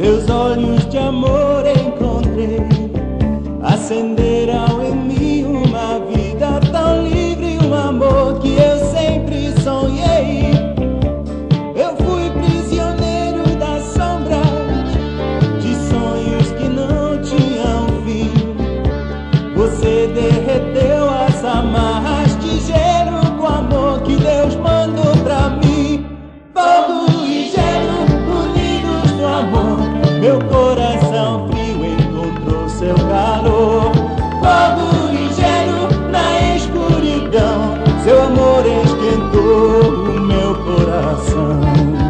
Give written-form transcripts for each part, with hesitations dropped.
Teus olhos de amor encontrei, acenderam em mim uma vida tão livre, um amor que eu sempre sonhei. Eu fui prisioneiro das sombras, de sonhos que não tinham fim. Você derreteu as amarras de gelo com o amor que Deus mandou pra mim. Fogo e gelo unidos no amor, meu coração frio encontrou seu calor. Fogo e gelo na escuridão, seu amor esquentou o meu coração.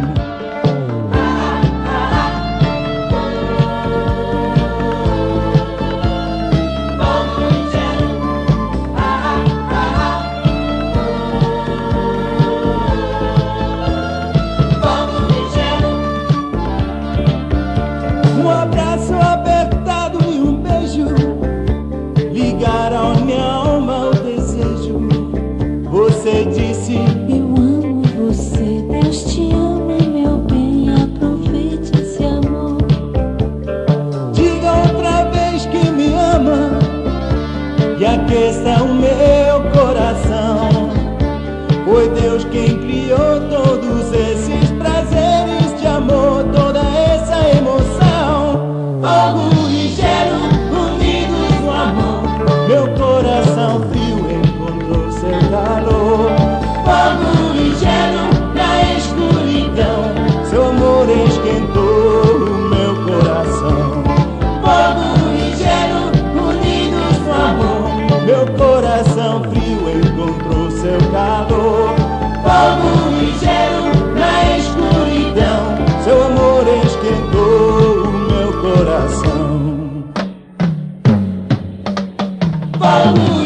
Um abraço apertado e um beijo ligaram minha alma ao desejo. Você disse: eu amo você, Deus te ama, meu bem, aproveite esse amor. diga outra vez que me ama e aqueça o meu coração. Foi Deus quem criou todos esses prazeres de amor, toda essa emoção. Fogo e gelo unidos no amor, meu coração frio encontrou seu calor. Fogo e gelo na escuridão, seu amor esquentou o meu coração. Fogo e gelo unidos no amor, meu coração frio encontrou seu calor. Fogo e gelo na escuridão, seu amor esquentou o meu coração. Fogo